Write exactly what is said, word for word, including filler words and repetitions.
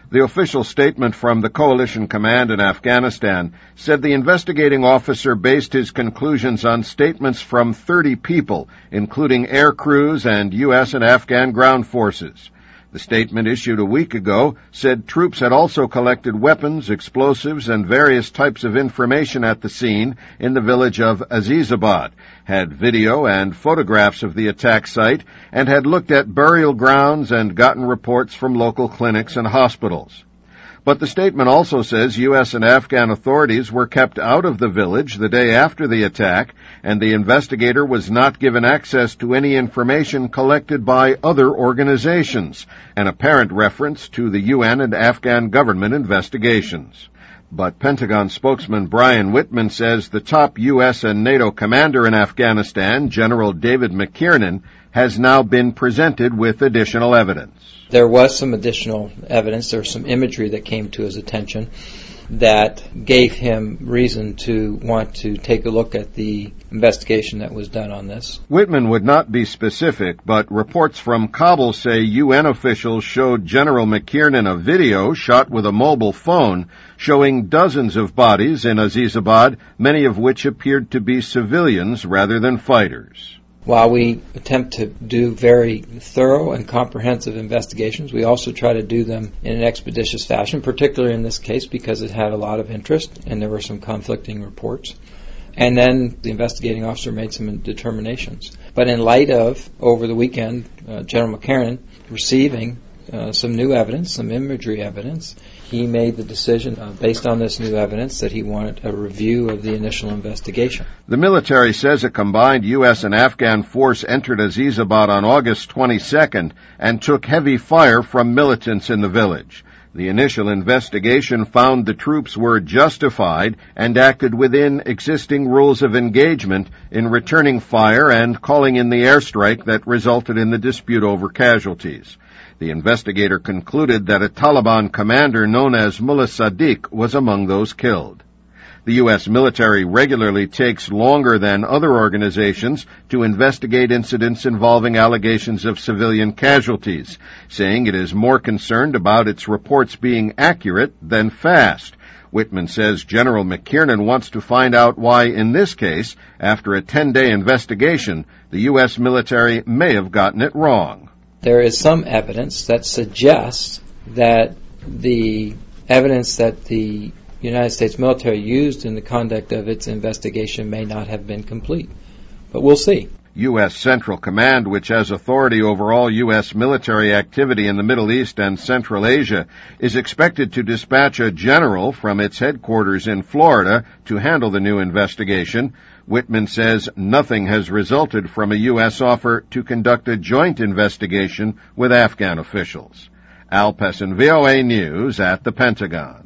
The official statement from the coalition command in Afghanistan said the investigating officer based his conclusions on statements from thirty people, including air crews and U S and Afghan ground forces. The statement issued a week ago said troops had also collected weapons, explosives, and various types of information at the scene in the village of Azizabad, had video and photographs of the attack site, and had looked at burial grounds and gotten reports from local clinics and hospitals. But the statement also says U S and Afghan authorities were kept out of the village the day after the attack, and the investigator was not given access to any information collected by other organizations, an apparent reference to the U N and Afghan government investigations. But Pentagon spokesman Brian Whitman says the top U S and NATO commander in Afghanistan, General David McKiernan, has now been presented with additional evidence. There was some additional evidence, there was some imagery that came to his attention that gave him reason to want to take a look at the investigation that was done on this. Whitman would not be specific, but reports from Kabul say U N officials showed General McKiernan a video shot with a mobile phone showing dozens of bodies in Azizabad, many of which appeared to be civilians rather than fighters. While we attempt to do very thorough and comprehensive investigations, we also try to do them in an expeditious fashion, particularly in this case because it had a lot of interest and there were some conflicting reports. And then the investigating officer made some determinations. But in light of, over the weekend, uh, General McKiernan receiving uh, some new evidence, some imagery evidence, he made the decision, uh, based on this new evidence, that he wanted a review of the initial investigation. The military says a combined U S and Afghan force entered Azizabad on August twenty-second and took heavy fire from militants in the village. The initial investigation found the troops were justified and acted within existing rules of engagement in returning fire and calling in the airstrike that resulted in the dispute over casualties. The investigator concluded that a Taliban commander known as Mullah Sadiq was among those killed. The U S military regularly takes longer than other organizations to investigate incidents involving allegations of civilian casualties, saying it is more concerned about its reports being accurate than fast. Whitman says General McKiernan wants to find out why, in this case, after a ten-day investigation, the U S military may have gotten it wrong. There is some evidence that suggests that the evidence that the United States military used in the conduct of its investigation may not have been complete. But we'll see. U S Central Command, which has authority over all U S military activity in the Middle East and Central Asia, is expected to dispatch a general from its headquarters in Florida to handle the new investigation. Whitman says nothing has resulted from a U S offer to conduct a joint investigation with Afghan officials. Al Pessin, V O A News at the Pentagon.